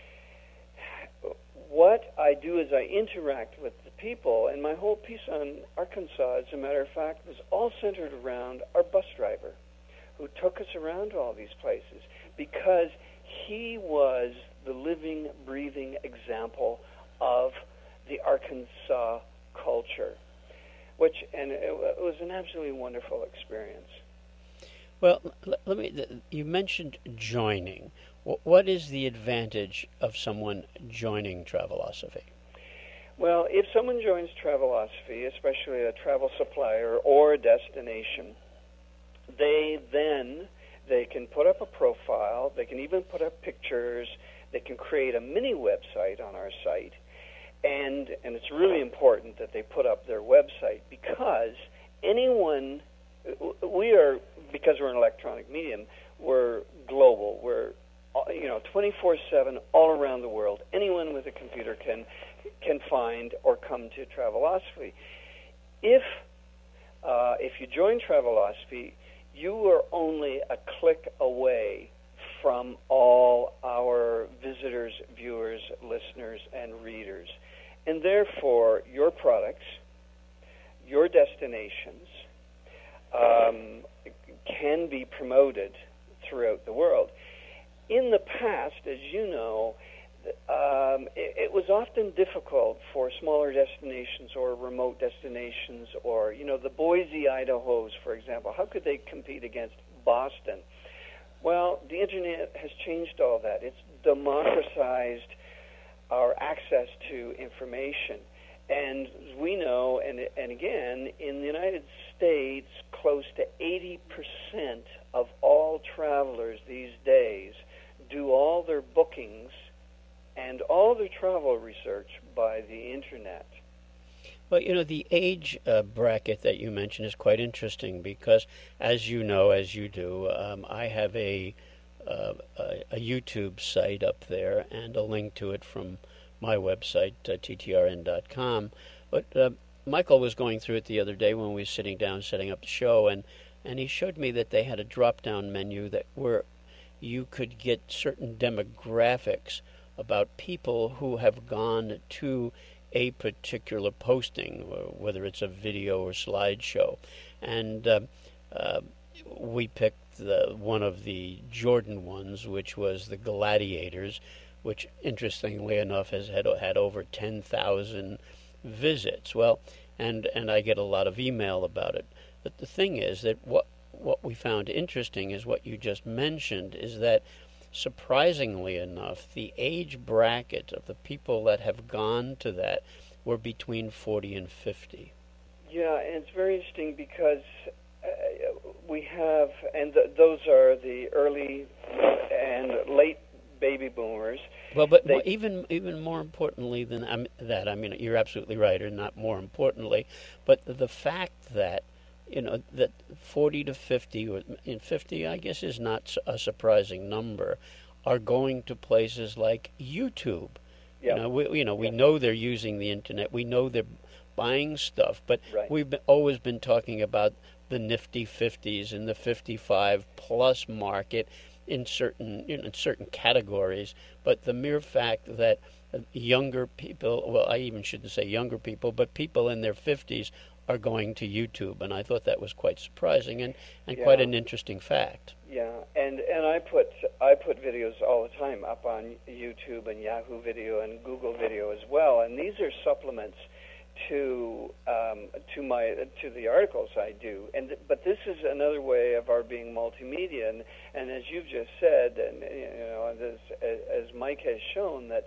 what I do is I interact with the people, and my whole piece on Arkansas, as a matter of fact, was all centered around our bus driver who took us around to all these places, because he was the living, breathing example of the Arkansas culture. And it was an absolutely wonderful experience. Well, you mentioned joining. What is the advantage of someone joining Travelosophy? Well, if someone joins Travelosophy, especially a travel supplier or a destination, they can put up a profile, they can even put up pictures, they can create a mini website on our site. And it's really important that they put up their website, because because we're an electronic medium, we're global. We're 24/7 all around the world. Anyone with a computer can find or come to Travelosophy. If you join Travelosophy, you are only a click away from all our visitors, viewers, listeners, and readers. And therefore, your products, your destinations, can be promoted throughout the world. In the past, as you know, it was often difficult for smaller destinations or remote destinations, or, the Boise, Idahos, for example. How could they compete against Boston? Well, the Internet has changed all that. It's democratized our access to information. And we know, and again, in the United States, close to 80% of all travelers these days do all their bookings and all their travel research by the Internet. Well, the age bracket that you mentioned is quite interesting because, as you know, as you do, I have a YouTube site up there and a link to it from my website, ttrn.com. But Michael was going through it the other day when we were sitting down setting up the show, and he showed me that they had a drop-down menu where you could get certain demographics about people who have gone to a particular posting, whether it's a video or slideshow. And we picked one of the Jordan ones, which was the Gladiators, which, interestingly enough, has had over 10,000 visits. Well, and I get a lot of email about it. But the thing is that what we found interesting is what you just mentioned, is that surprisingly enough, the age bracket of the people that have gone to that were between 40 and 50. Yeah, and it's very interesting because we have, and those are the early and late baby boomers. Well, but even more importantly than that, I mean, you're absolutely right, or not more importantly, but the fact that, that 40 to 50, or in 50, I guess, is not a surprising number, are going to places like YouTube. Yeah. We know they're using the Internet. We know they're buying stuff, but we've always been talking about the nifty 50s and the 55-plus market in certain categories. But the mere fact that younger people, well, I even shouldn't say younger people, but people in their 50s are going to YouTube, and I thought that was quite surprising and quite an interesting fact. Yeah, and I put videos all the time up on YouTube and Yahoo Video and Google Video as well, and these are supplements to the articles I do. But this is another way of our being multimedia, and as you've just said, and as Mike has shown, that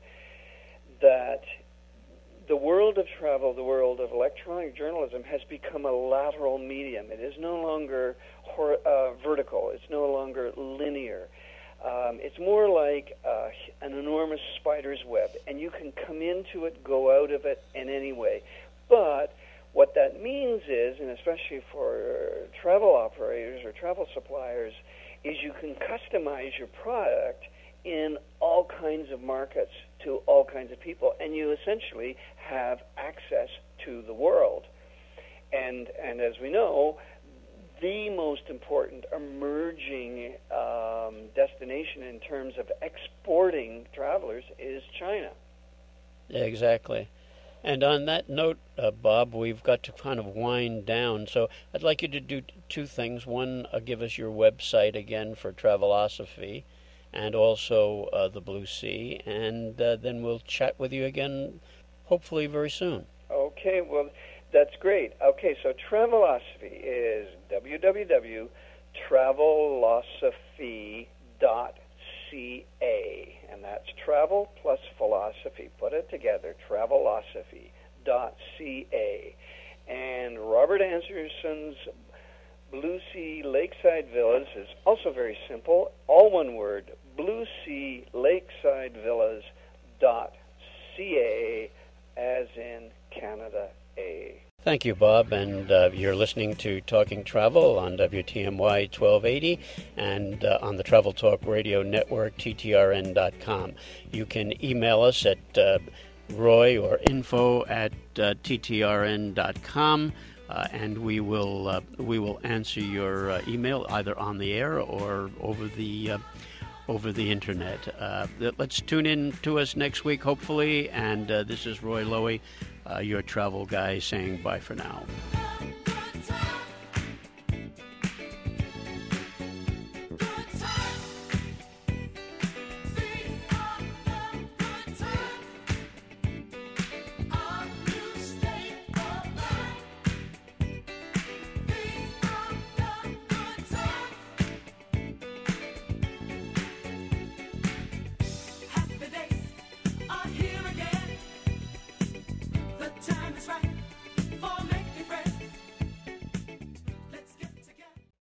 the world of travel, the world of electronic journalism has become a lateral medium. It is no longer vertical. It's no longer linear. It's more like an enormous spider's web, and you can come into it, go out of it in any way. But what that means is, and especially for travel operators or travel suppliers, is you can customize your product in all kinds of markets to all kinds of people, and you essentially have access to the world. And as we know, the most important emerging destination in terms of exporting travelers is China. Yeah, exactly. And on that note, Bob, we've got to kind of wind down. So I'd like you to do two things. One, give us your website again for Travelosophy, and also the Blue Sea. And then we'll chat with you again, hopefully very soon. Okay, well, that's great. Okay, so Travelosophy is www.travelosophy.ca, and that's travel plus philosophy. Put it together, travelosophy.ca. And Robert Anderson's Blue Sea Lakeside Villas is also very simple, all one word, bluesealakesidevillas.ca, as in Canada A. Thank you, Bob, and you're listening to Talking Travel on WTMY 1280 and on the Travel Talk Radio Network, TTRN.com. You can email us at Roy or info at TTRN.com, and we will answer your email either on the air or over the internet. Let's tune in to us next week, hopefully, and this is Roy Lowy, your travel guy, saying bye for now.